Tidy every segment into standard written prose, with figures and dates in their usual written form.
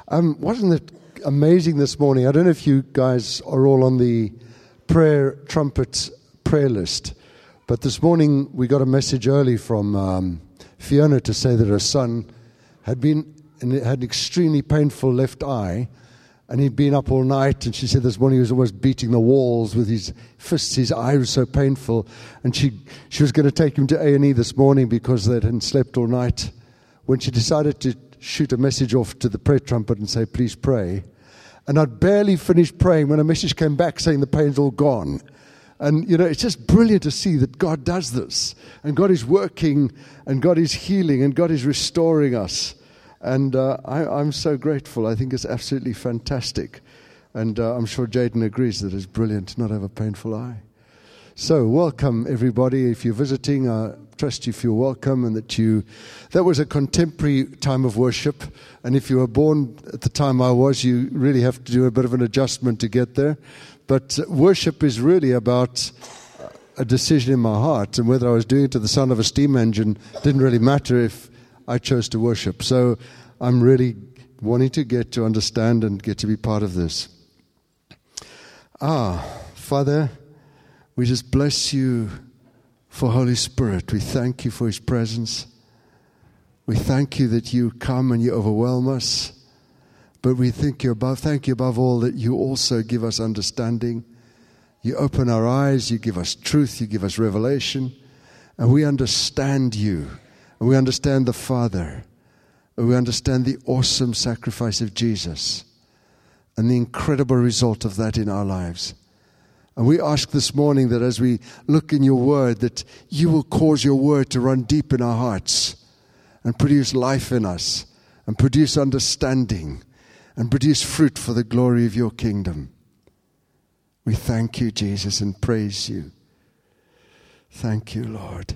Wasn't it amazing this morning? I don't know if you guys are all on the trumpet prayer list, but this morning we got a message early from Fiona to say that her son had an extremely painful left eye, and he'd been up all night, and she said this morning he was almost beating the walls with his fists. His eye was so painful, and she was going to take him to A&E this morning because they hadn't slept all night. When she decided to shoot a message off to the prayer trumpet and say, please pray. And I'd barely finished praying when a message came back saying the pain's all gone. And, it's just brilliant to see that God does this. And God is working, and God is healing, and God is restoring us. And I'm so grateful. I think it's absolutely fantastic. And I'm sure Jaden agrees that it's brilliant to not have a painful eye. So welcome, everybody. If you're visiting, I trust you feel welcome, and that was a contemporary time of worship. And if you were born at the time I was, you really have to do a bit of an adjustment to get there. But worship is really about a decision in my heart, and whether I was doing it to the sound of a steam engine didn't really matter if I chose to worship. So I'm really wanting to get to understand and get to be part of this. Father, we just bless you for Holy Spirit. We thank you for his presence. We thank you that you come and you overwhelm us. But we thank you above all that you also give us understanding. You open our eyes, you give us truth, you give us revelation. And we understand you. And we understand the Father. And we understand the awesome sacrifice of Jesus. And the incredible result of that in our lives. And we ask this morning that as we look in your word, that you will cause your word to run deep in our hearts and produce life in us and produce understanding and produce fruit for the glory of your kingdom. We thank you, Jesus, and praise you. Thank you, Lord.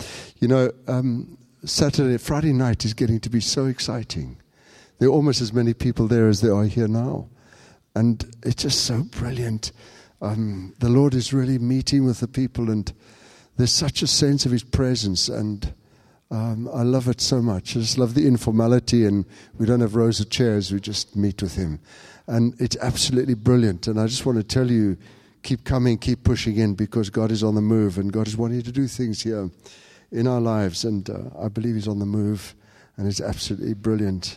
Friday night is getting to be so exciting. There are almost as many people there as there are here now. And it's just so brilliant. The Lord is really meeting with the people, and there's such a sense of his presence, and I love it so much. I just love the informality, and we don't have rows of chairs. We just meet with him, and it's absolutely brilliant. And I just want to tell you, keep coming, keep pushing in, because God is on the move, and God is wanting to do things here in our lives, and I believe he's on the move, and it's absolutely brilliant.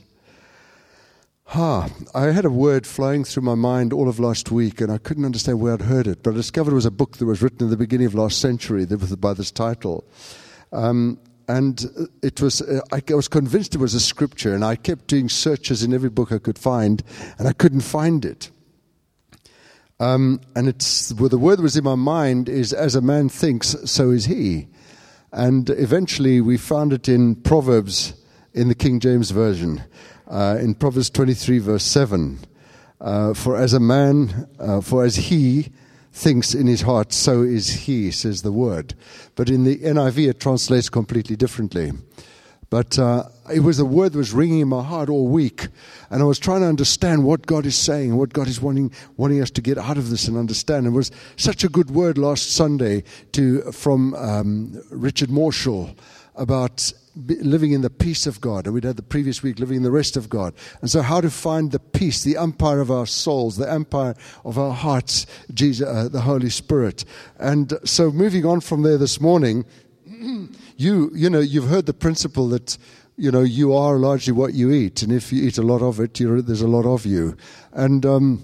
I had a word flying through my mind all of last week, and I couldn't understand where I'd heard it, but I discovered it was a book that was written in the beginning of last century by this title. And it was, I was convinced it was a scripture, and I kept doing searches in every book I could find, and I couldn't find it. And the word that was in my mind is, as a man thinks, so is he. And eventually we found it in Proverbs in the King James Version. In Proverbs 23, verse 7, for as he thinks in his heart, so is he, says the word. But in the NIV, it translates completely differently. But it was a word that was ringing in my heart all week, and I was trying to understand what God is saying, what God is wanting us to get out of this and understand. It was such a good word last Sunday from Richard Marshall about living in the peace of God, and we'd had the previous week living in the rest of God. And so how to find the peace, the umpire of our souls, the umpire of our hearts, Jesus, the Holy Spirit. And so moving on from there this morning, you've heard the principle that you are largely what you eat, and if you eat a lot of it, there's a lot of you. And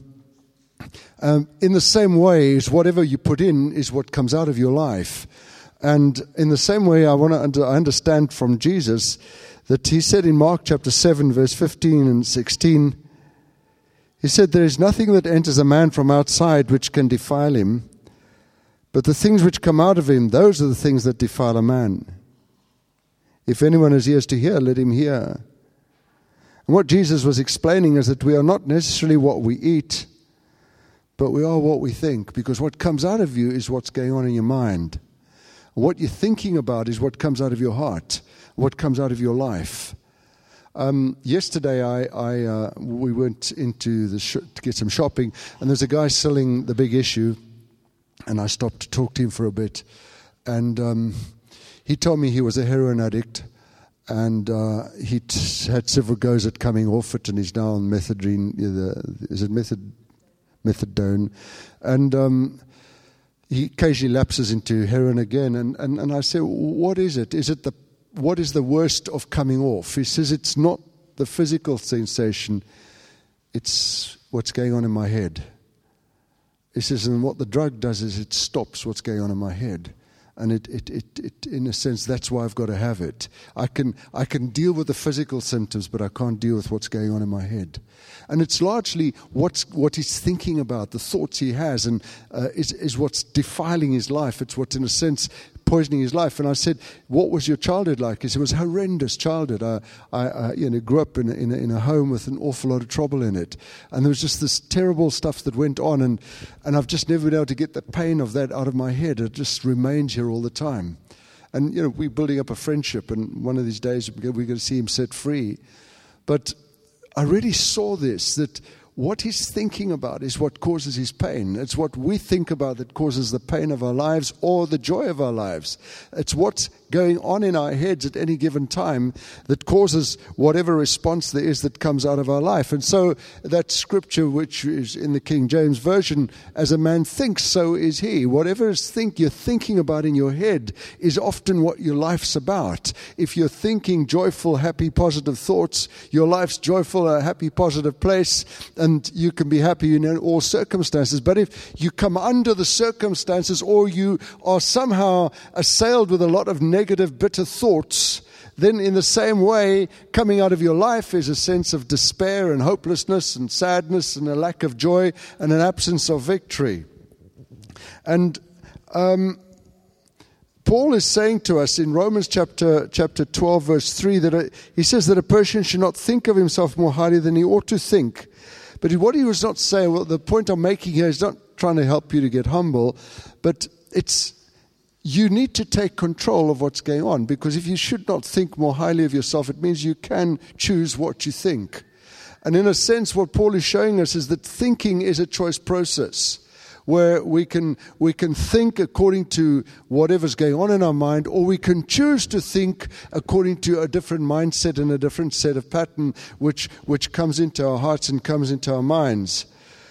in the same way, is whatever you put in is what comes out of your life. And in the same way, I understand from Jesus that he said in Mark chapter 7, verse 15 and 16, he said, there is nothing that enters a man from outside which can defile him, but the things which come out of him, those are the things that defile a man. If anyone has ears to hear, let him hear. And what Jesus was explaining is that we are not necessarily what we eat, but we are what we think, because what comes out of you is what's going on in your mind. What you're thinking about is what comes out of your heart, what comes out of your life. Yesterday, we went into to get some shopping, and there's a guy selling The Big Issue, and I stopped to talk to him for a bit. And he told me he was a heroin addict, and he had several goes at coming off it, and he's now on methadone. Is it methadone? And he occasionally lapses into heroin again. And I say, what is it? What is the worst of coming off? He says it's not the physical sensation, it's what's going on in my head. He says, and what the drug does is it stops what's going on in my head. And it in a sense, that's why I've got to have it. I can deal with the physical symptoms, but I can't deal with what's going on in my head. And it's largely what he's thinking about, the thoughts he has, and is what's defiling his life. It's what's, in a sense, poisoning his life. And I said, what was your childhood like? He said, it was a horrendous childhood. I grew up in a home with an awful lot of trouble in it. And there was just this terrible stuff that went on. And I've just never been able to get the pain of that out of my head. It just remains here all the time. And, we're building up a friendship. And one of these days, we're going to see him set free. But I really saw this, that what he's thinking about is what causes his pain. It's what we think about that causes the pain of our lives or the joy of our lives. It's what's going on in our heads at any given time that causes whatever response there is that comes out of our life. And so that scripture, which is in the King James Version, as a man thinks, so is he. Whatever you're thinking about in your head is often what your life's about. If you're thinking joyful, happy, positive thoughts, your life's joyful, a happy, positive place, and you can be happy in all circumstances. But if you come under the circumstances, or you are somehow assailed with a lot of negative, bitter thoughts, then in the same way, coming out of your life is a sense of despair and hopelessness and sadness and a lack of joy and an absence of victory. And Paul is saying to us in Romans chapter 12, verse 3, that he says that a person should not think of himself more highly than he ought to think. But what he was not saying, well, the point I'm making here is not trying to help you to get humble, but it's you need to take control of what's going on, because if you should not think more highly of yourself, it means you can choose what you think. And in a sense, what Paul is showing us is that thinking is a choice process, where we can think according to whatever's going on in our mind, or we can choose to think according to a different mindset and a different set of pattern which comes into our hearts and comes into our minds.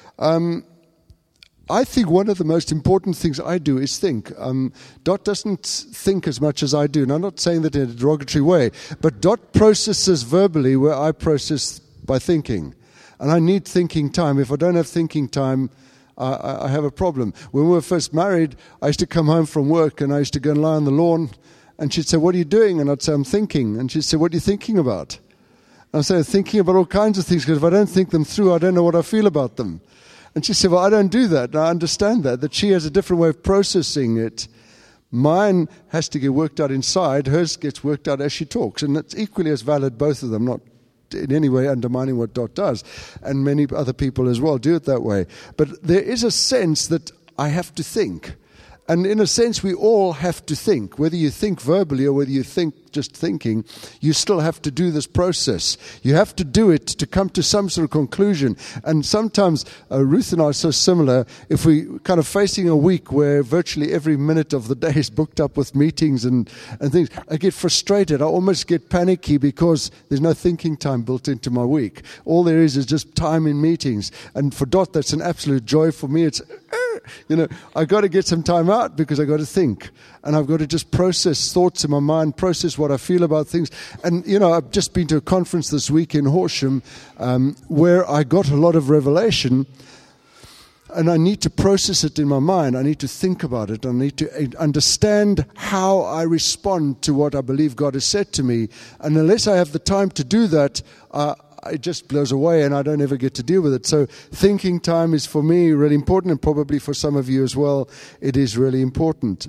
I think one of the most important things I do is think. Dot doesn't think as much as I do, and I'm not saying that in a derogatory way, but Dot processes verbally where I process by thinking. And I need thinking time. If I don't have thinking time, I have a problem. When we were first married, I used to come home from work and I used to go and lie on the lawn, and she'd say, "What are you doing?" And I'd say, "I'm thinking." And she'd say, "What are you thinking about?" And I'd say, "Thinking about all kinds of things, because if I don't think them through, I don't know what I feel about them." And she said, "Well, I don't do that." And I understand that she has a different way of processing it. Mine has to get worked out inside. Hers gets worked out as she talks. And it's equally as valid, both of them, not in any way undermining what Dot does. And many other people as well do it that way. But there is a sense that I have to think. And in a sense, we all have to think. Whether you think verbally or whether you think just thinking, you still have to do this process. You have to do it to come to some sort of conclusion. And sometimes, Ruth and I are so similar, if we kind of facing a week where virtually every minute of the day is booked up with meetings and things, I get frustrated. I almost get panicky because there's no thinking time built into my week. All there is just time in meetings. And for Dot, that's an absolute joy. For me, it's, I got to get some time out because I got to think. And I've got to just process thoughts in my mind, process what I feel about things. And, I've just been to a conference this week in Horsham where I got a lot of revelation, and I need to process it in my mind. I need to think about it. I need to understand how I respond to what I believe God has said to me. And unless I have the time to do that, it just blows away and I don't ever get to deal with it. So thinking time is for me really important, and probably for some of you as well, it is really important.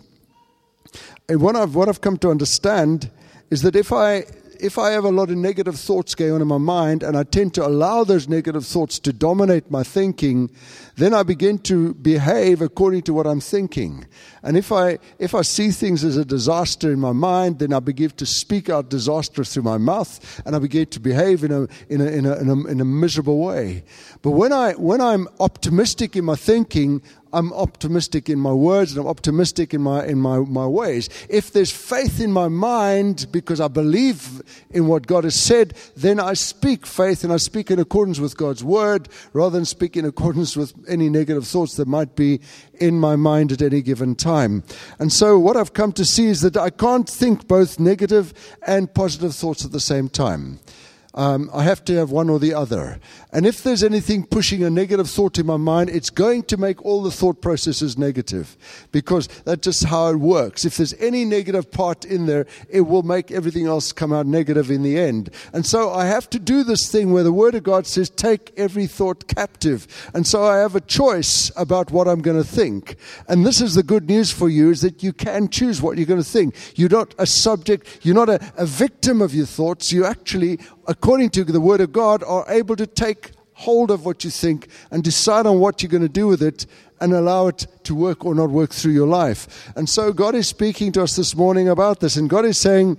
And what I've come to understand is that if I have a lot of negative thoughts going on in my mind, and I tend to allow those negative thoughts to dominate my thinking, then I begin to behave according to what I'm thinking. And if I see things as a disaster in my mind, then I begin to speak out disaster through my mouth, and I begin to behave in a miserable way. But when I'm optimistic in my thinking, I'm optimistic in my words and I'm optimistic in my ways. If there's faith in my mind because I believe in what God has said, then I speak faith and I speak in accordance with God's word rather than speak in accordance with any negative thoughts that might be in my mind at any given time. And so what I've come to see is that I can't think both negative and positive thoughts at the same time. I have to have one or the other. And if there's anything pushing a negative thought in my mind, it's going to make all the thought processes negative, because that's just how it works. If there's any negative part in there, it will make everything else come out negative in the end. And so I have to do this thing where the Word of God says, take every thought captive. And so I have a choice about what I'm going to think. And this is the good news for you, is that you can choose what you're going to think. You're not a subject, you're not a victim of your thoughts. You actually, according to the Word of God, are able to take hold of what you think and decide on what you're going to do with it and allow it to work or not work through your life. And so God is speaking to us this morning about this. And God is saying,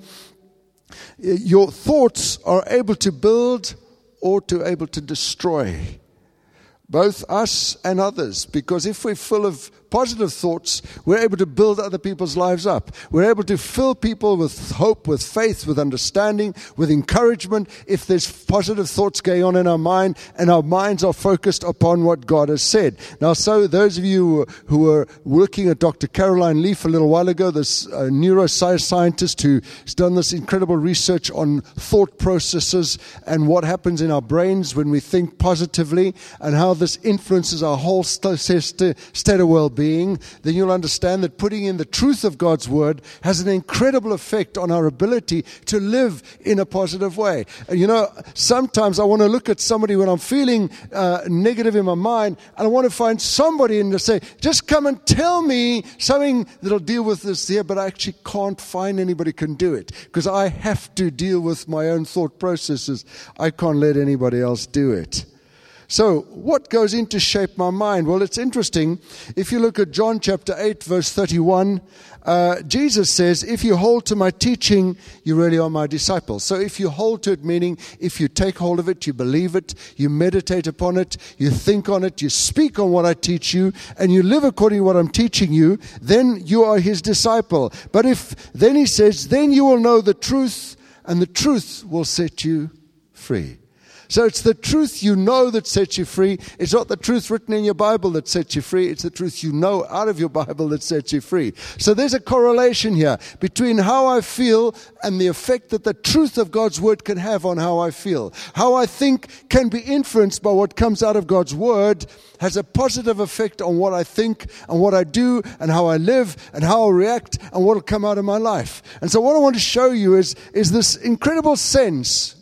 your thoughts are able to build or to able to destroy, both us and others. Because if we're full of positive thoughts, we're able to build other people's lives up. We're able to fill people with hope, with faith, with understanding, with encouragement, if there's positive thoughts going on in our mind and our minds are focused upon what God has said. Now, so those of you who were looking at Dr. Caroline Leaf a little while ago, this neuroscientist who's done this incredible research on thought processes and what happens in our brains when we think positively and how this influences our whole state of well-being, then you'll understand that putting in the truth of God's word has an incredible effect on our ability to live in a positive way. And you know, sometimes I want to look at somebody when I'm feeling negative in my mind, and I want to find somebody and to say, just come and tell me something that'll deal with this here, but I actually can't find anybody who can do it, because I have to deal with my own thought processes. I can't let anybody else do it. So what goes in to shape my mind? Well, it's interesting. If you look at John chapter 8, verse 31, Jesus says, if you hold to my teaching, you really are my disciples. So if you hold to it, meaning if you take hold of it, you believe it, you meditate upon it, you think on it, you speak on what I teach you, and you live according to what I'm teaching you, then you are his disciple. But then he says, then you will know the truth, and the truth will set you free. So it's the truth you know that sets you free. It's not the truth written in your Bible that sets you free. It's the truth you know out of your Bible that sets you free. So there's a correlation here between how I feel and the effect that the truth of God's word can have on how I feel. How I think can be influenced by what comes out of God's word has a positive effect on what I think and what I do and how I live and how I react and what will come out of my life. And so what I want to show you is this incredible sense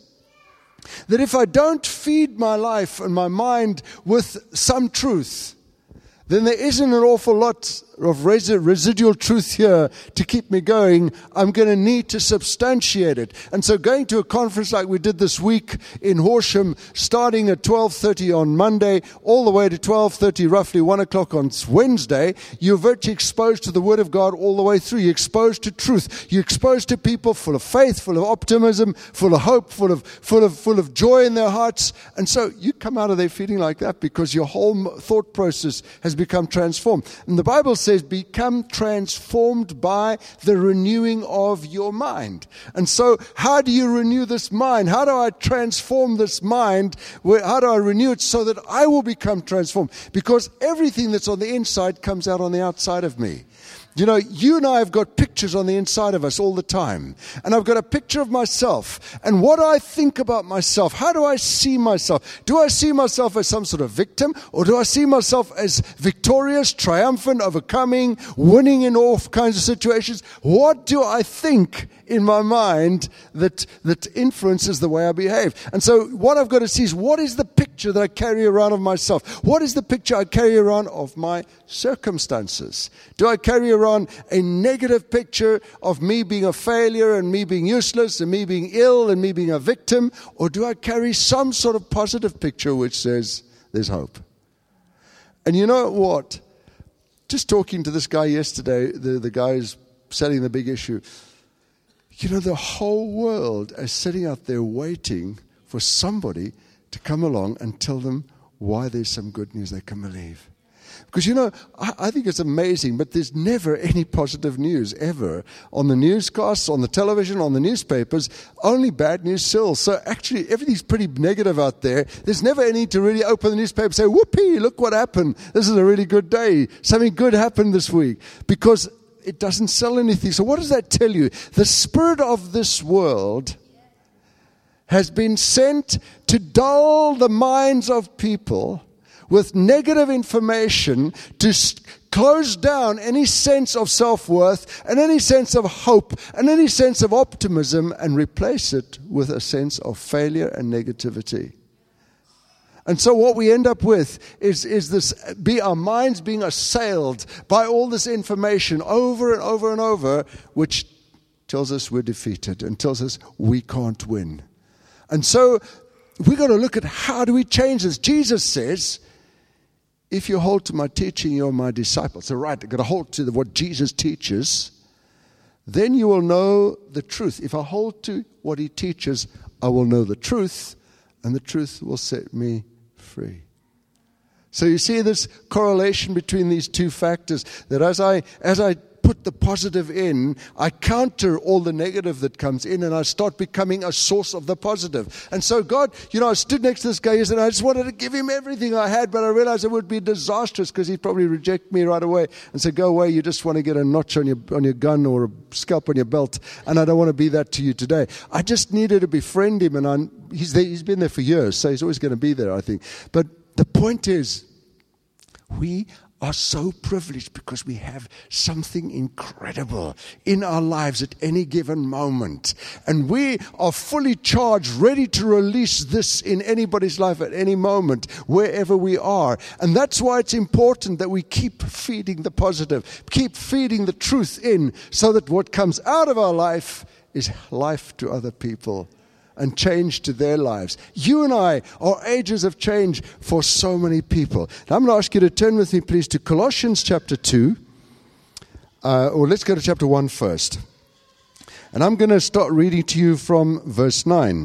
that if I don't feed my life and my mind with some truth, then there isn't an awful lot of residual truth here to keep me going. I'm going to need to substantiate it. And so going to a conference like we did this week in Horsham, starting at 12:30 on Monday, all the way to 12:30, roughly 1 o'clock on Wednesday, you're virtually exposed to the Word of God all the way through. You're exposed to truth. You're exposed to people full of faith, full of optimism, full of hope, full of joy in their hearts. And so you come out of there feeling like that because your whole thought process has become transformed. And the Bible says, become transformed by the renewing of your mind. And so how do you renew this mind? How do I transform this mind? How do I renew it so that I will become transformed? Because everything that's on the inside comes out on the outside of me. You know, you and I have got pictures on the inside of us all the time. And I've got a picture of myself. And what do I think about myself? How do I see myself? Do I see myself as some sort of victim? Or do I see myself as victorious, triumphant, overcoming, winning in all kinds of situations? What do I think in my mind that influences the way I behave? And so what I've got to see is, what is the picture that I carry around of myself? What is the picture I carry around of my circumstances? Do I carry around a negative picture of me being a failure and me being useless and me being ill and me being a victim? Or do I carry some sort of positive picture which says there's hope? And you know what? Just talking to this guy yesterday, the guy who's selling the big issue, you know, the whole world is sitting out there waiting for somebody to come along and tell them why there's some good news they can believe. Because, I think it's amazing, but there's never any positive news ever on the newscasts, on the television, on the newspapers, only bad news still. So actually, everything's pretty negative out there. There's never any to really open the newspaper and say, whoopee, look what happened. This is a really good day. Something good happened this week. Because it doesn't sell anything. So what does that tell you? The spirit of this world has been sent to dull the minds of people with negative information, to close down any sense of self-worth and any sense of hope and any sense of optimism, and replace it with a sense of failure and negativity. And so what we end up with is this, our minds being assailed by all this information over and over and over, which tells us we're defeated and tells us we can't win. And so we've got to look at, how do we change this? Jesus says, if you hold to my teaching, you're my disciples. So right, I've got to hold to what Jesus teaches. Then you will know the truth. If I hold to what he teaches, I will know the truth, and the truth will set me free. So you see this correlation between these two factors, that as I put the positive in, I counter all the negative that comes in, and I start becoming a source of the positive. And so God, I stood next to this guy and I just wanted to give him everything I had, but I realized it would be disastrous because he'd probably reject me right away and say, go away, you just want to get a notch on your gun or a scalp on your belt, and I don't want to be that to you today. I just needed to befriend him, and he's been there for years, so he's always going to be there, I think. But the point is, we are so privileged because we have something incredible in our lives at any given moment. And we are fully charged, ready to release this in anybody's life at any moment, wherever we are. And that's why it's important that we keep feeding the positive, keep feeding the truth in, so that what comes out of our life is life to other people and change to their lives. You and I are agents of change for so many people. Now I'm going to ask you to turn with me, please, to Colossians chapter 2. Or let's go to chapter 1 first. And I'm going to start reading to you from verse 9.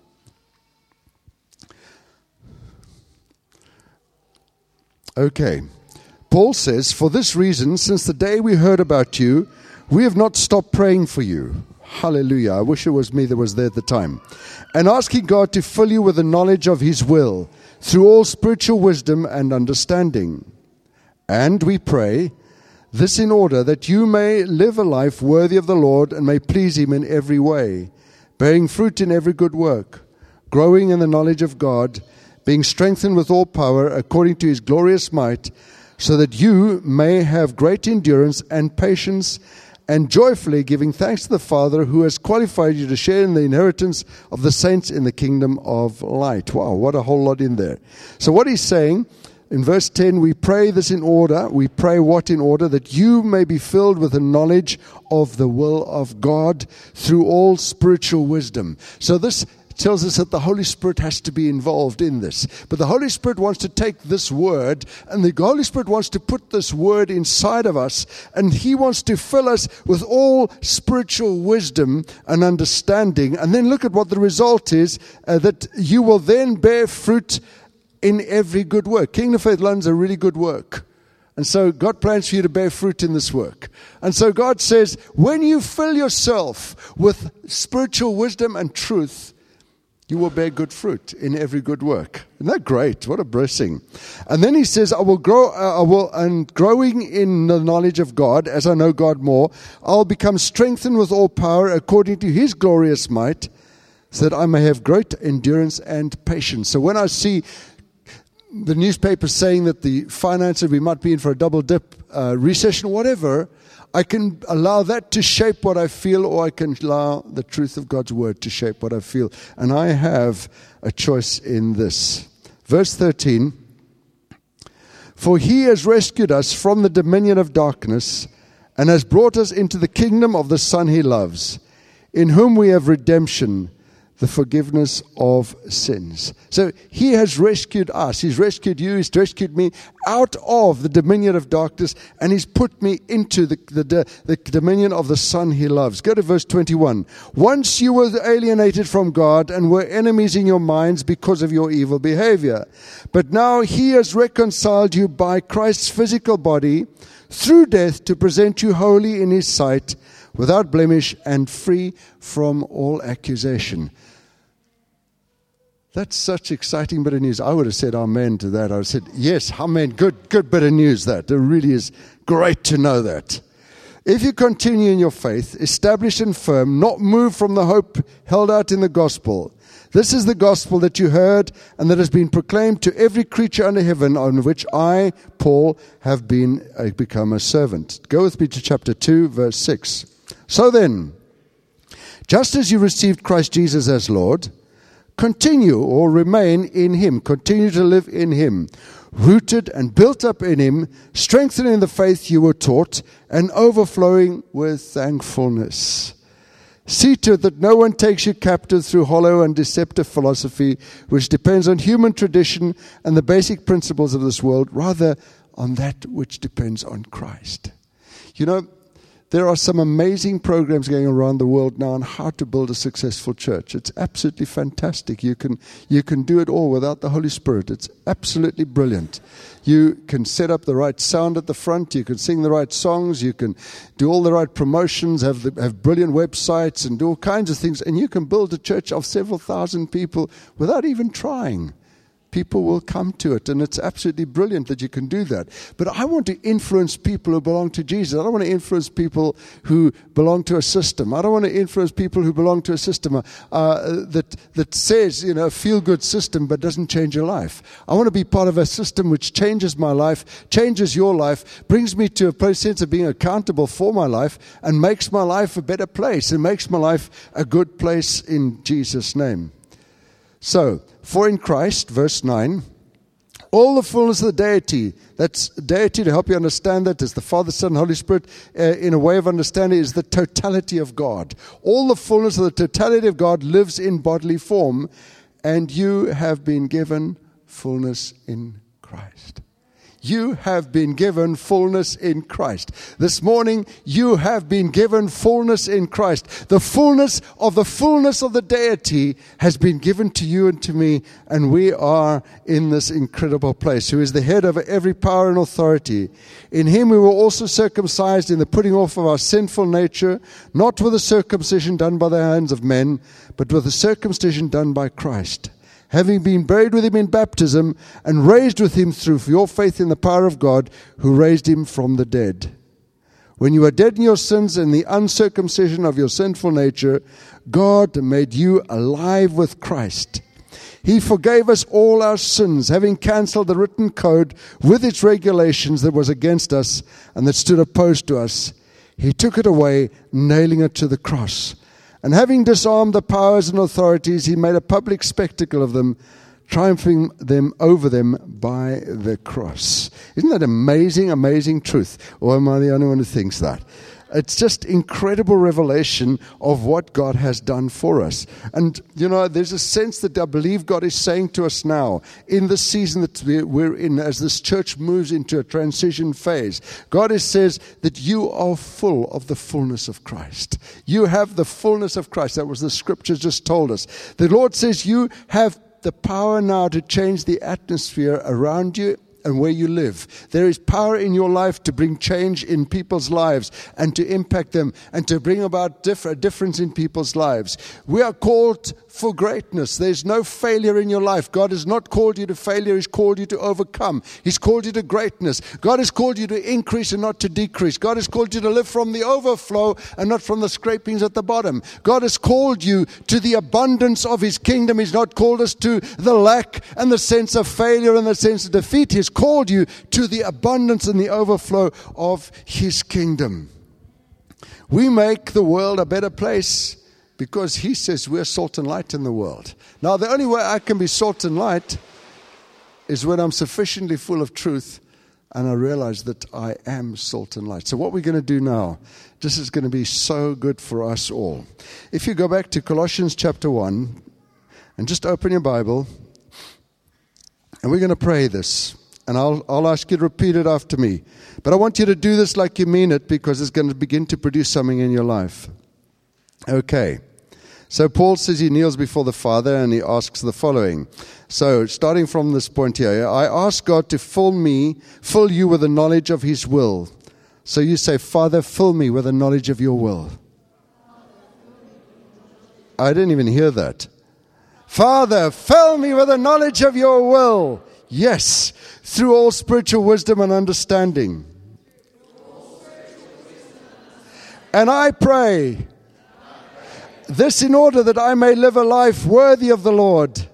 Okay. Paul says, for this reason, since the day we heard about you, we have not stopped praying for you. Hallelujah. I wish it was me that was there at the time. And asking God to fill you with the knowledge of his will through all spiritual wisdom and understanding. And we pray this in order that you may live a life worthy of the Lord and may please him in every way, bearing fruit in every good work, growing in the knowledge of God, being strengthened with all power according to his glorious might, so that you may have great endurance and patience, and joyfully giving thanks to the Father who has qualified you to share in the inheritance of the saints in the kingdom of light. Wow, what a whole lot in there. So what he's saying, in verse 10, we pray this in order. We pray what in order? That you may be filled with the knowledge of the will of God through all spiritual wisdom. So this tells us that the Holy Spirit has to be involved in this. But the Holy Spirit wants to take this word, and the Holy Spirit wants to put this word inside of us, and he wants to fill us with all spiritual wisdom and understanding. And then look at what the result is, that you will then bear fruit in every good work. Kingdom of Faith London's a really good work. And so God plans for you to bear fruit in this work. And so God says, when you fill yourself with spiritual wisdom and truth, you will bear good fruit in every good work. Isn't that great? What a blessing. And then he says, and growing in the knowledge of God, as I know God more, I'll become strengthened with all power according to his glorious might, so that I may have great endurance and patience. So when I see the newspaper saying that the finances, we might be in for a double dip, recession, whatever, I can allow that to shape what I feel, or I can allow the truth of God's word to shape what I feel. And I have a choice in this. Verse 13, for he has rescued us from the dominion of darkness and has brought us into the kingdom of the Son he loves, in whom we have redemption, the forgiveness of sins. So he has rescued us. He's rescued you. He's rescued me out of the dominion of darkness, and he's put me into the dominion of the Son he loves. Go to verse 21. Once you were alienated from God and were enemies in your minds because of your evil behavior. But now he has reconciled you by Christ's physical body through death to present you holy in his sight, without blemish and free from all accusation. That's such exciting bit of news. I would have said amen to that. I would have said, yes, amen. Good bit of news that. It really is great to know that. If you continue in your faith, established and firm, not moved from the hope held out in the gospel. This is the gospel that you heard and that has been proclaimed to every creature under heaven, on which I, Paul, have become a servant. Go with me to chapter 2, verse 6. So then, just as you received Christ Jesus as Lord, continue or remain in him, continue to live in him, rooted and built up in him, strengthening the faith you were taught, and overflowing with thankfulness. See to it that no one takes you captive through hollow and deceptive philosophy, which depends on human tradition and the basic principles of this world, rather on that which depends on Christ. You know, there are some amazing programs going around the world now on how to build a successful church. It's absolutely fantastic. You can do it all without the Holy Spirit. It's absolutely brilliant. You can set up the right sound at the front. You can sing the right songs. You can do all the right promotions, have brilliant websites and do all kinds of things. And you can build a church of several thousand people without even trying. People will come to it, and it's absolutely brilliant that you can do that. But I want to influence people who belong to Jesus. I don't want to influence people who belong to a system. I don't want to influence people who belong to a system that says, a feel-good system but doesn't change your life. I want to be part of a system which changes my life, changes your life, brings me to a sense of being accountable for my life, and makes my life a better place, and makes my life a good place in Jesus' name. So, for in Christ, verse 9, all the fullness of the deity, that's deity to help you understand that, is the Father, Son, Holy Spirit, in a way of understanding, is the totality of God. All the fullness of the totality of God lives in bodily form, and you have been given fullness in Christ. You have been given fullness in Christ. This morning, you have been given fullness in Christ. The fullness of the deity has been given to you and to me, and we are in this incredible place, who is the head over every power and authority. In him we were also circumcised in the putting off of our sinful nature, not with a circumcision done by the hands of men, but with a circumcision done by Christ. Having been buried with him in baptism and raised with him through your faith in the power of God, who raised him from the dead. When you were dead in your sins and the uncircumcision of your sinful nature, God made you alive with Christ. He forgave us all our sins, having cancelled the written code with its regulations that was against us and that stood opposed to us. He took it away, nailing it to the cross. And having disarmed the powers and authorities, he made a public spectacle of them, triumphing them over them by the cross. Isn't that amazing, amazing truth? Or am I the only one who thinks that? It's just incredible revelation of what God has done for us. And, there's a sense that I believe God is saying to us now, in this season that we're in, as this church moves into a transition phase, God says that you are full of the fullness of Christ. You have the fullness of Christ. That was the scripture just told us. The Lord says you have the power now to change the atmosphere around you and where you live. There is power in your life to bring change in people's lives and to impact them and to bring about a difference in people's lives. We are called for greatness. There's no failure in your life. God has not called you to failure. He's called you to overcome. He's called you to greatness. God has called you to increase and not to decrease. God has called you to live from the overflow and not from the scrapings at the bottom. God has called you to the abundance of his kingdom. He's not called us to the lack and the sense of failure and the sense of defeat. He's called you to the abundance and the overflow of his kingdom. We make the world a better place because he says we're salt and light in the world. Now, the only way I can be salt and light is when I'm sufficiently full of truth and I realize that I am salt and light. So what we're going to do now, this is going to be so good for us all. If you go back to Colossians chapter 1, And just open your Bible, and we're going to pray this. And I'll ask you to repeat it after me. But I want you to do this like you mean it, because it's going to begin to produce something in your life. Okay. So Paul says he kneels before the Father and he asks the following. So starting from this point here, I ask God to fill you with the knowledge of His will. So you say, Father, fill me with the knowledge of your will. I didn't even hear that. Father, fill me with the knowledge of your will. Yes, through all spiritual wisdom and understanding. And I pray this in order that I may live a life worthy of the Lord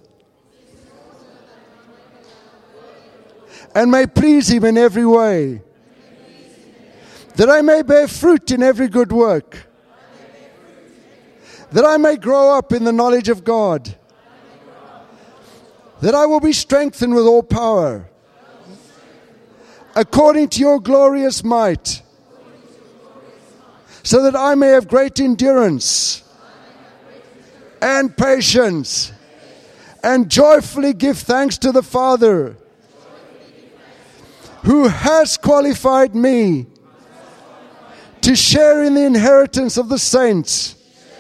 and may please Him in every way, that I may bear fruit in every good work, that I may grow up in the knowledge of God, that I will be strengthened with all power, according to your glorious might, so that I may have great endurance and patience, and joyfully give thanks to the Father, who has qualified me to share in the inheritance of the saints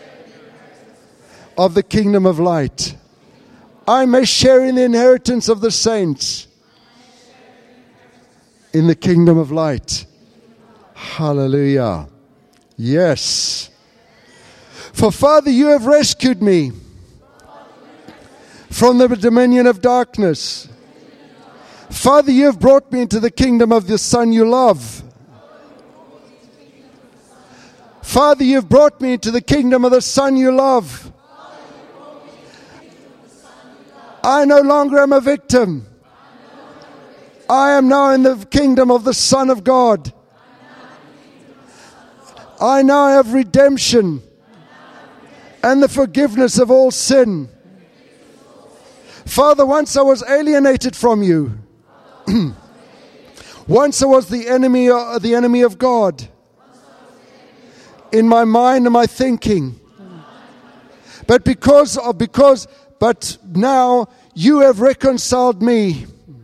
of the kingdom of light. I may share in the inheritance of the saints in the kingdom of light. Hallelujah. Yes. For Father, you have rescued me from the dominion of darkness. Father, you have brought me into the kingdom of the Son you love. Father, you have brought me into the kingdom of the Son you love. I no longer am a victim. I am now in the kingdom of the Son of God. I now have redemption and the forgiveness of all sin. Father, once I was alienated from you. Once I was the enemy of God in my mind and my thinking. But now you have reconciled me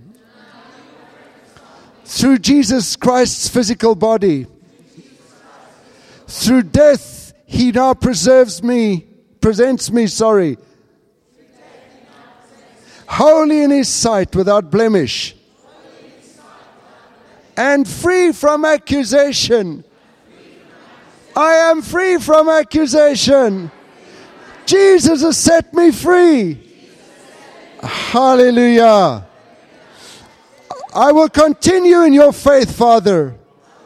through Jesus Christ's physical body. Through death, He now presents me, holy in His sight, without blemish, and free from accusation. I am free from accusation. Jesus has set me free. Hallelujah. I will continue in your faith, Father.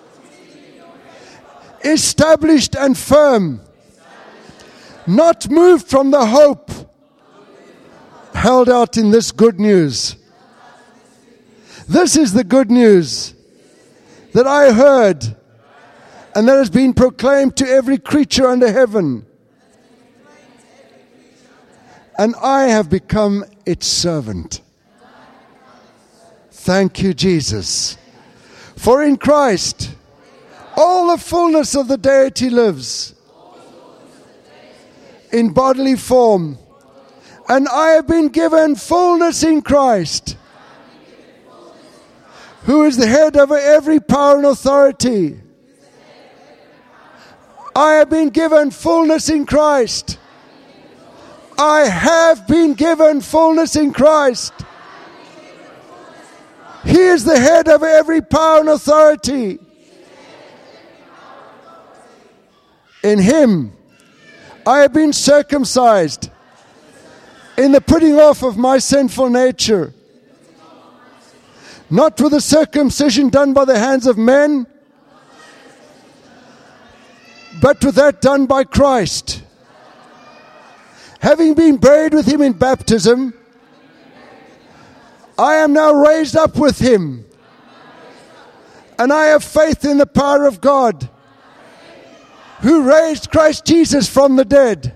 Established and firm. Not moved from the hope held out in this good news. This is the good news that I heard and that has been proclaimed to every creature under heaven. And I have become its servant. Thank you, Jesus. For in Christ, all the fullness of the deity lives in bodily form. And I have been given fullness in Christ, who is the head over every power and authority. I have been given fullness in Christ. I have been given fullness in Christ. He is the head over every power and authority. In Him, I have been circumcised in the putting off of my sinful nature, not with the circumcision done by the hands of men, but with that done by Christ. Having been buried with Him in baptism, I am now raised up with Him, and I have faith in the power of God, who raised Christ Jesus from the dead.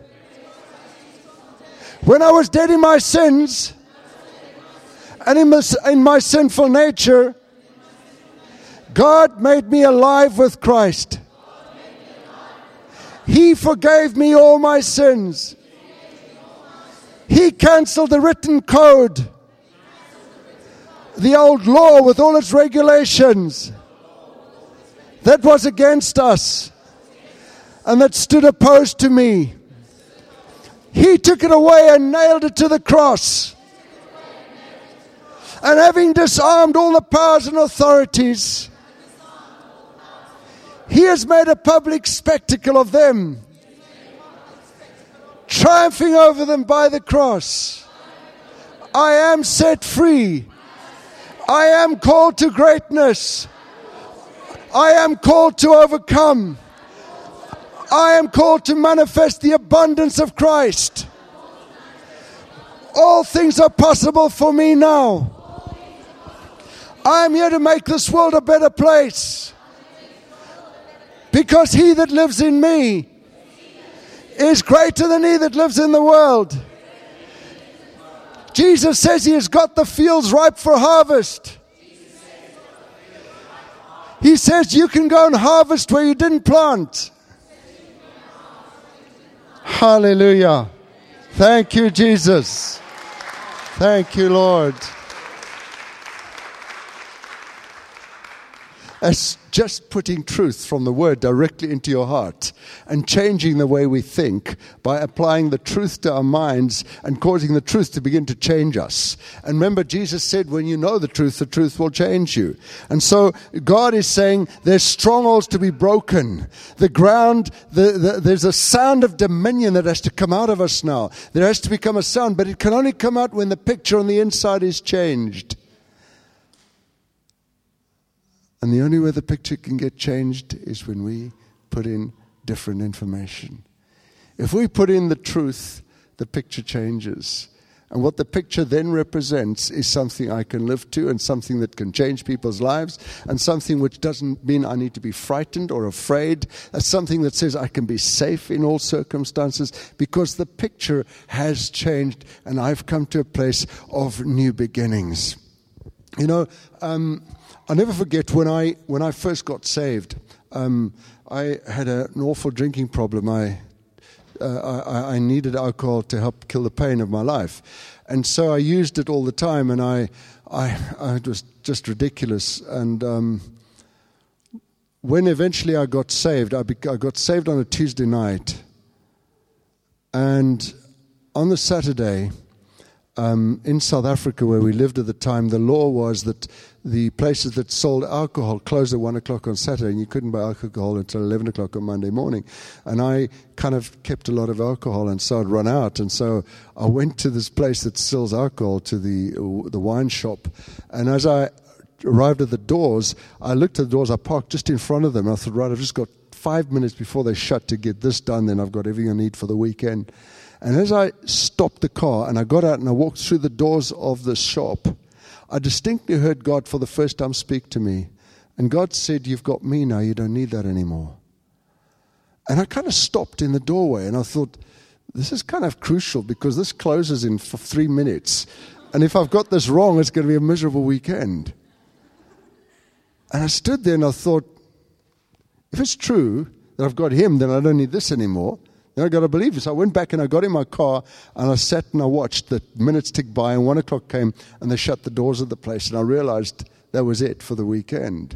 When I was dead in my sins and in my sinful nature, God made me alive with Christ. He forgave me all my sins. He cancelled the written code, the old law with all its regulations that was against us and that stood opposed to me. He took it away and nailed it to the cross. And having disarmed all the powers and authorities, He has made a public spectacle of them, triumphing over them by the cross. I am set free. I am called to greatness. I am called to overcome. I am called to manifest the abundance of Christ. All things are possible for me now. I am here to make this world a better place. Because He that lives in me is greater than he that lives in the world. Jesus says He has got the fields ripe for harvest. He says you can go and harvest where you didn't plant. Hallelujah. Thank you, Jesus. Thank you, Lord. As just putting truth from the Word directly into your heart and changing the way we think by applying the truth to our minds and causing the truth to begin to change us. And remember, Jesus said, when you know the truth will change you. And so God is saying there's strongholds to be broken. The ground, there's a sound of dominion that has to come out of us now. There has to become a sound, but it can only come out when the picture on the inside is changed. And the only way the picture can get changed is when we put in different information. If we put in the truth, the picture changes. And what the picture then represents is something I can live to and something that can change people's lives and something which doesn't mean I need to be frightened or afraid. That's something that says I can be safe in all circumstances because the picture has changed and I've come to a place of new beginnings. You know, I'll never forget when I first got saved. I had an awful drinking problem. I needed alcohol to help kill the pain of my life, and so I used it all the time. And it was just ridiculous. And when eventually I got saved, I got saved on a Tuesday night, and on the Saturday. In South Africa, where we lived at the time, the law was that the places that sold alcohol closed at 1 o'clock on Saturday, and you couldn't buy alcohol until 11 o'clock on Monday morning. And I kind of kept a lot of alcohol, and so I'd run out. And so I went to this place that sells alcohol, to the wine shop. And as I arrived at the doors, I looked at the doors, I parked just in front of them. And I thought, right, I've just got 5 minutes before they shut to get this done, then I've got everything I need for the weekend. And as I stopped the car and I got out and I walked through the doors of the shop, I distinctly heard God for the first time speak to me. And God said, you've got me now, you don't need that anymore. And I kind of stopped in the doorway and I thought, this is kind of crucial because this closes in 3 minutes. And if I've got this wrong, it's going to be a miserable weekend. And I stood there and I thought, if it's true that I've got Him, then I don't need this anymore. Then I got to believe it. So I went back and I got in my car and I sat and I watched the minutes tick by and 1 o'clock came and they shut the doors of the place and I realized that was it for the weekend.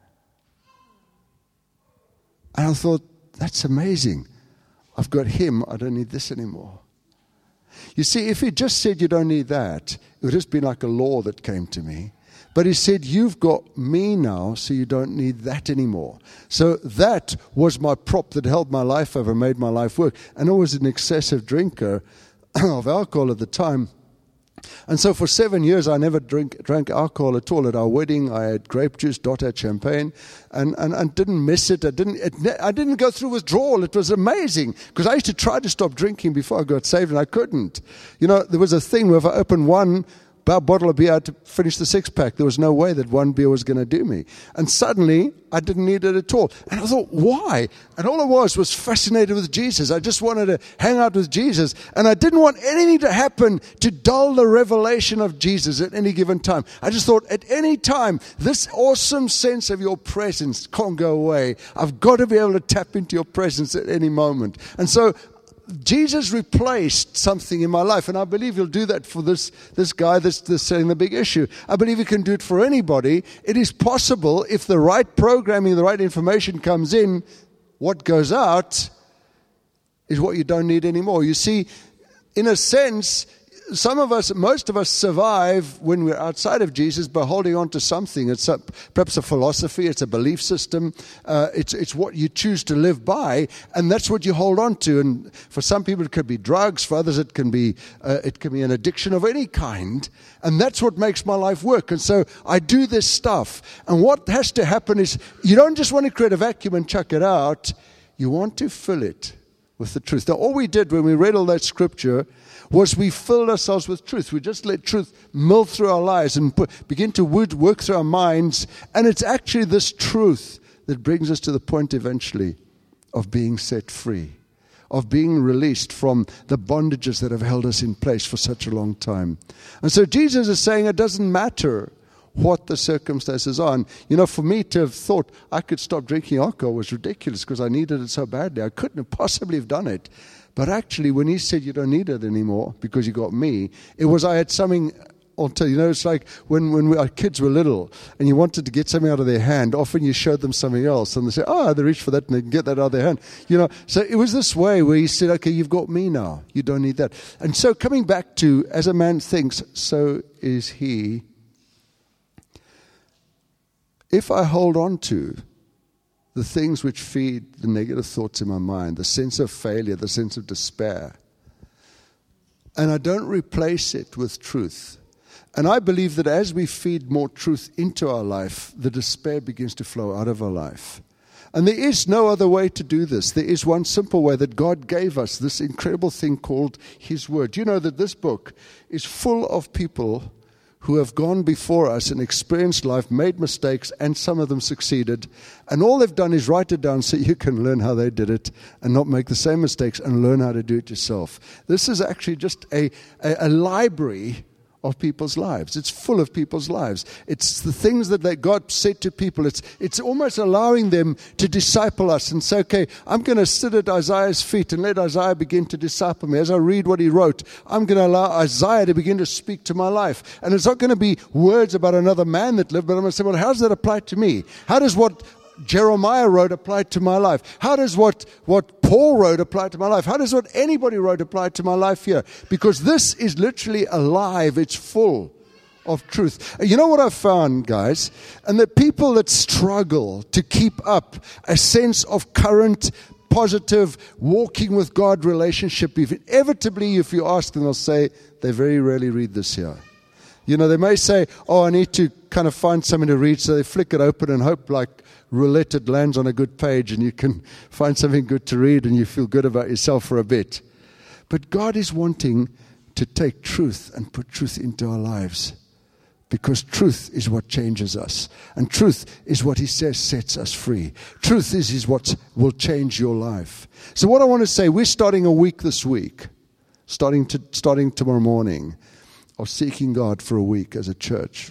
And I thought, that's amazing. I've got Him. I don't need this anymore. You see, if He just said you don't need that, it would just be like a law that came to me. But He said, you've got me now, so you don't need that anymore. So that was my prop that held my life over, made my life work. And I was an excessive drinker of alcohol at the time. And so for 7 years, I never drank alcohol at all. At our wedding, I had grape juice, Dot had champagne, and didn't miss it. I didn't go through withdrawal. It was amazing, because I used to try to stop drinking before I got saved, and I couldn't. You know, there was a thing where if I opened one bottle of beer, I had to finish the 6-pack. There was no way that one beer was going to do me. And suddenly, I didn't need it at all. And I thought, why? And all I was fascinated with Jesus. I just wanted to hang out with Jesus. And I didn't want anything to happen to dull the revelation of Jesus at any given time. I just thought, at any time, this awesome sense of your presence can't go away. I've got to be able to tap into your presence at any moment. And so Jesus replaced something in my life, and I believe he'll do that for this guy that's selling the big issue. I believe he can do it for anybody. It is possible if the right programming, the right information comes in, what goes out is what you don't need anymore. You see, in a sense, most of us survive when we're outside of Jesus by holding on to something. It's perhaps a philosophy, it's a belief system, it's what you choose to live by, and that's what you hold on to. And for some people it could be drugs, for others it can be an addiction of any kind, and that's what makes my life work. And so I do this stuff, and what has to happen is you don't just want to create a vacuum and chuck it out, you want to fill it with the truth. Now all we did when we read all that scripture was we filled ourselves with truth. We just let truth mill through our lives and begin to work through our minds. And it's actually this truth that brings us to the point eventually of being set free, of being released from the bondages that have held us in place for such a long time. And so Jesus is saying it doesn't matter what the circumstances are. And, for me to have thought I could stop drinking alcohol was ridiculous because I needed it so badly. I couldn't have possibly have done it. But actually, when he said you don't need it anymore because you got me, it was I had something. I'll tell you, it's like when our kids were little and you wanted to get something out of their hand, often you showed them something else and they say, they reach for that and they can get that out of their hand. So it was this way where he said, okay, you've got me now. You don't need that. And so coming back to, as a man thinks, so is he. If I hold on to the things which feed the negative thoughts in my mind, the sense of failure, the sense of despair, and I don't replace it with truth. And I believe that as we feed more truth into our life, the despair begins to flow out of our life. And there is no other way to do this. There is one simple way that God gave us, this incredible thing called His Word. You know that this book is full of people who have gone before us and experienced life, made mistakes, and some of them succeeded. And all they've done is write it down so you can learn how they did it and not make the same mistakes and learn how to do it yourself. This is actually just a library of people's lives. It's full of people's lives. It's the things that God said to people. It's almost allowing them to disciple us and say, okay, I'm going to sit at Isaiah's feet and let Isaiah begin to disciple me. As I read what he wrote, I'm going to allow Isaiah to begin to speak to my life. And it's not going to be words about another man that lived, but I'm going to say, well, how does that apply to me? How does what Jeremiah wrote apply to my life? How does what Paul wrote apply to my life? How does what anybody wrote apply to my life here? Because this is literally alive. It's full of truth. You know what I've found, guys? And the people that struggle to keep up a sense of current, positive, walking with God relationship, inevitably, if you ask them, they'll say they very rarely read this here. They may say, I need to kind of find something to read, so they flick it open and hope like roulette it lands on a good page and you can find something good to read and you feel good about yourself for a bit. But God is wanting to take truth and put truth into our lives, because truth is what changes us, and truth is what He says sets us free. Truth is what will change your life. So what I want to say, we're starting a week this week, starting tomorrow morning, of seeking God for a week as a church.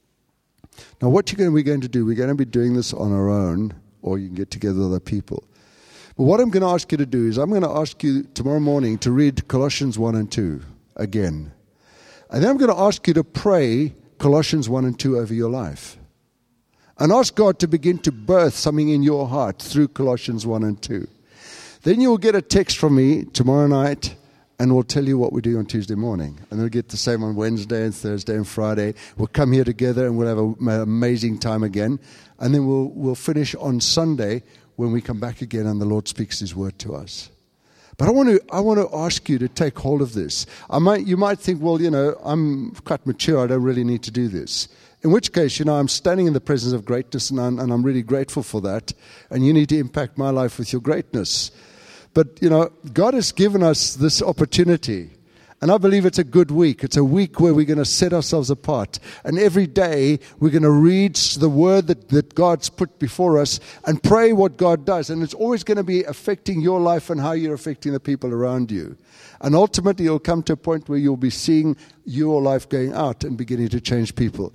Now, what we're going to do, we're going to be doing this on our own, or you can get together with other people. But what I'm going to ask you to do is I'm going to ask you tomorrow morning to read Colossians 1 and 2 again. And then I'm going to ask you to pray Colossians 1 and 2 over your life. And ask God to begin to birth something in your heart through Colossians 1 and 2. Then you'll get a text from me tomorrow night, and we'll tell you what we do on Tuesday morning. And we'll get the same on Wednesday and Thursday and Friday. We'll come here together and we'll have an amazing time again. And then we'll finish on Sunday when we come back again and the Lord speaks His word to us. But I want to ask you to take hold of this. You might think, well, I'm quite mature. I don't really need to do this. In which case, I'm standing in the presence of greatness, and I'm really grateful for that. And you need to impact my life with your greatness. But, God has given us this opportunity. And I believe it's a good week. It's a week where we're going to set ourselves apart. And every day we're going to read the word that God's put before us and pray what God does. And it's always going to be affecting your life and how you're affecting the people around you. And ultimately you'll come to a point where you'll be seeing your life going out and beginning to change people.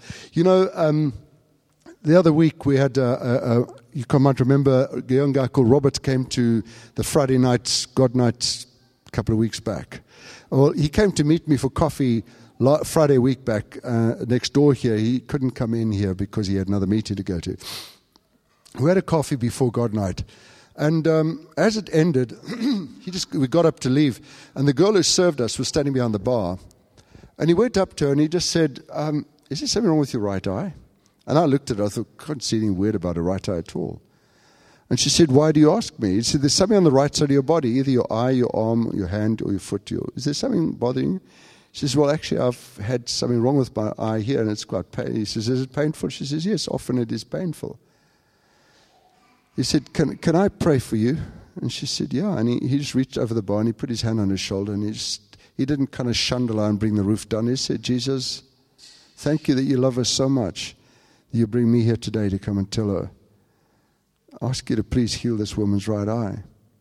The other week we had you might remember a young guy called Robert came to the Friday nights, God nights couple of weeks back. Well, he came to meet me for coffee Friday week back next door here. He couldn't come in here because he had another meeting to go to. We had a coffee before God night. And as it ended, we got up to leave. And the girl who served us was standing behind the bar. And he went up to her and he just said, is there something wrong with your right eye? And I looked at her. I thought, I can't see anything weird about a right eye at all. And she said, why do you ask me? He said, there's something on the right side of your body, either your eye, your arm, your hand, or your foot. Is there something bothering you? She says, well, actually, I've had something wrong with my eye here, and it's quite painful. He says, is it painful? She says, yes, often it is painful. He said, can I pray for you? And she said, yeah. And he just reached over the bar, and he put his hand on her shoulder, and he didn't kind of shundle her and bring the roof down. He said, Jesus, thank you that you love us so much that you bring me here today to come and tell her. Ask you to please heal this woman's right eye.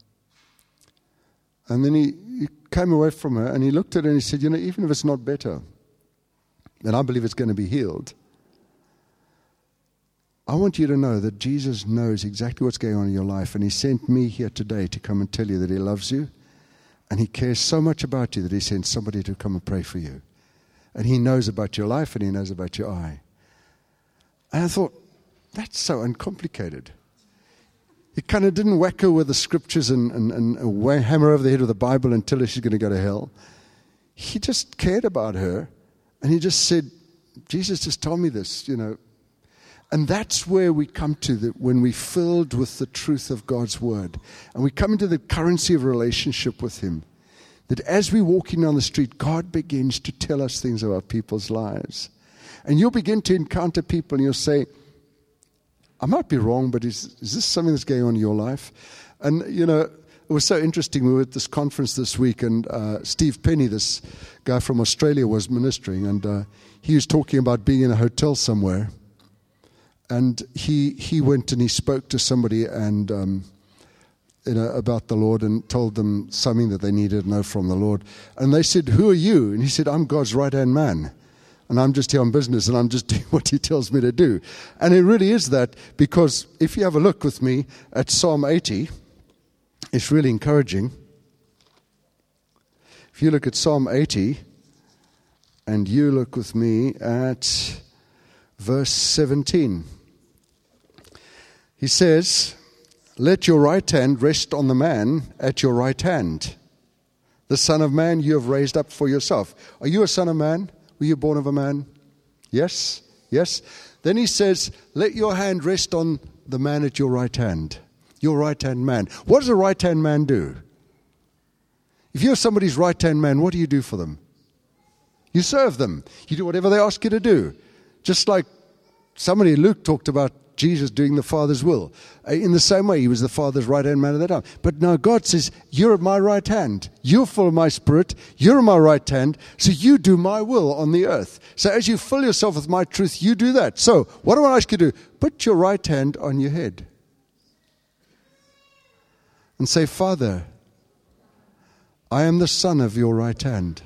And then he came away from her and he looked at her and he said, even if it's not better, and I believe it's going to be healed, I want you to know that Jesus knows exactly what's going on in your life, and he sent me here today to come and tell you that he loves you and he cares so much about you that he sent somebody to come and pray for you. And he knows about your life and he knows about your eye. And I thought, that's so uncomplicated. He kind of didn't whack her with the scriptures and hammer over the head with the Bible and tell her she's going to go to hell. He just cared about her, and he just said, Jesus just told me this, And that's where we come to, that when we're filled with the truth of God's word, and we come into the currency of relationship with him, that as we're walking down the street, God begins to tell us things about people's lives. And you'll begin to encounter people, and you'll say, I might be wrong, but is this something that's going on in your life? And, it was so interesting. We were at this conference this week, and Steve Penny, this guy from Australia, was ministering, and he was talking about being in a hotel somewhere. And he went and he spoke to somebody and about the Lord and told them something that they needed to know from the Lord. And they said, who are you? And he said, I'm God's right-hand man. And I'm just here on business, and I'm just doing what he tells me to do. And it really is that, because if you have a look with me at Psalm 80, it's really encouraging. If you look at Psalm 80, and you look with me at verse 17. He says, let your right hand rest on the man at your right hand. The Son of Man you have raised up for yourself. Are you a son of man? Were you born of a man? Yes? Yes? Then he says, let your hand rest on the man at your right hand. Your right-hand man. What does a right-hand man do? If you're somebody's right-hand man, what do you do for them? You serve them. You do whatever they ask you to do. Just like Luke talked about Jesus doing the Father's will. In the same way, he was the Father's right-hand man at that time. But now God says, you're at my right hand. You're full of my Spirit. You're in my right hand. So you do my will on the earth. So as you fill yourself with my truth, you do that. So what do I ask you to do? Put your right hand on your head. And say, Father, I am the son of your right hand.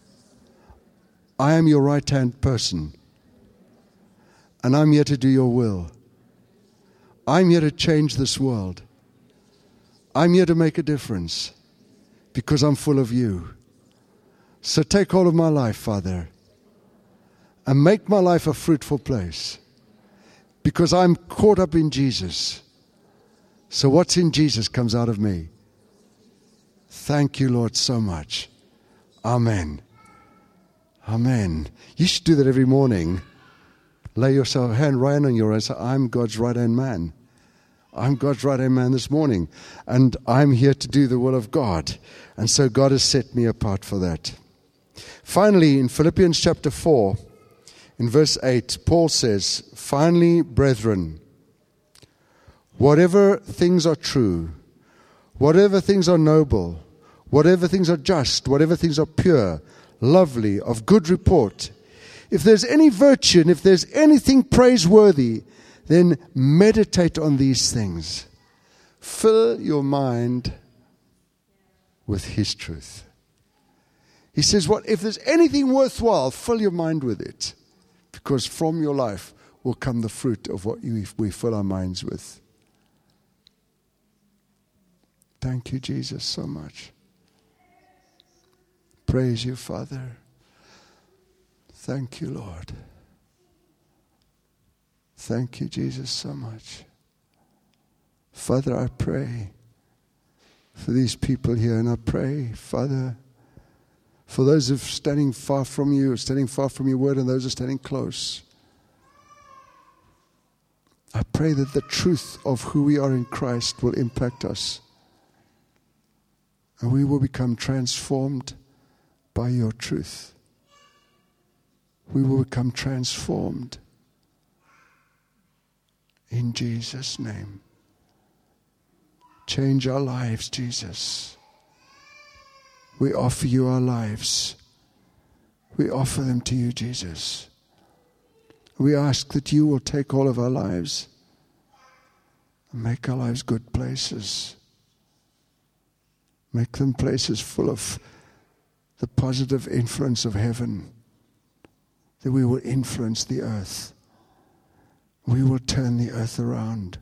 I am your right-hand person. And I'm here to do your will. I'm here to change this world. I'm here to make a difference because I'm full of you. So take hold of my life, Father, and make my life a fruitful place because I'm caught up in Jesus. So what's in Jesus comes out of me. Thank you, Lord, so much. Amen. Amen. You should do that every morning. Lay yourself hand right on your head and say, I'm God's right-hand man. I'm God's right-hand man this morning. And I'm here to do the will of God. And so God has set me apart for that. Finally, in Philippians chapter 4, in verse 8, Paul says, finally, brethren, whatever things are true, whatever things are noble, whatever things are just, whatever things are pure, lovely, of good report, if there's any virtue and if there's anything praiseworthy, then meditate on these things. Fill your mind with his truth. He says, if there's anything worthwhile, fill your mind with it. Because from your life will come the fruit of what we fill our minds with. Thank you, Jesus, so much. Praise you, Father. Thank you, Lord. Thank you, Jesus, so much. Father, I pray for these people here, and I pray, Father, for those who are standing far from you, standing far from your word, and those who are standing close. I pray that the truth of who we are in Christ will impact us, and we will become transformed by your truth. We will become transformed in Jesus' name. Change our lives, Jesus. We offer you our lives. We offer them to you, Jesus. We ask that you will take all of our lives and make our lives good places. Make them places full of the positive influence of heaven, that we will influence the earth. We will turn the earth around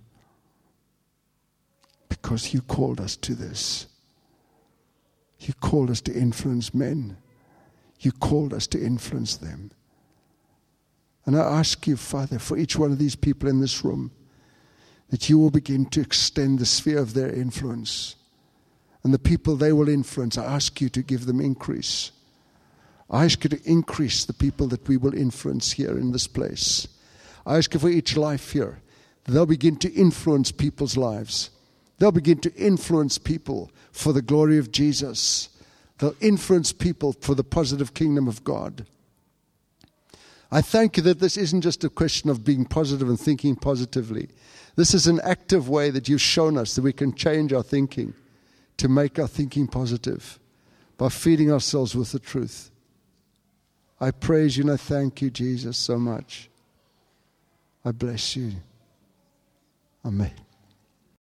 because you called us to this. You called us to influence men. You called us to influence them. And I ask you, Father, for each one of these people in this room, that you will begin to extend the sphere of their influence. And the people they will influence, I ask you to give them increase. I ask you to increase the people that we will influence here in this place. I ask you for each life here, they'll begin to influence people's lives. They'll begin to influence people for the glory of Jesus. They'll influence people for the positive kingdom of God. I thank you that this isn't just a question of being positive and thinking positively. This is an active way that you've shown us that we can change our thinking to make our thinking positive by feeding ourselves with the truth. I praise you and I thank you, Jesus, so much. I bless you. Amen.